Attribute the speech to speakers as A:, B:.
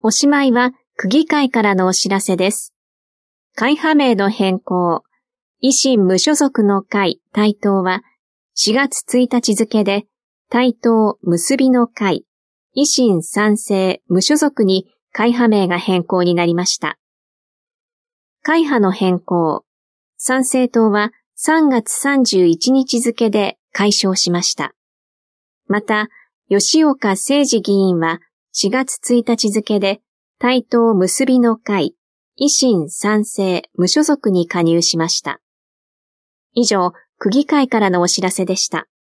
A: おしまいは区議会からのお知らせです。会派名の変更、維新無所属の会台東は4月1日付で台東結びの会、維新賛成無所属に会派名が変更になりました。会派の変更、参政党は3月31日付で解消しました。また、吉岡誠二議員は4月1日付で台東結びの会、維新賛成無所属に加入しました。以上、区議会からのお知らせでした。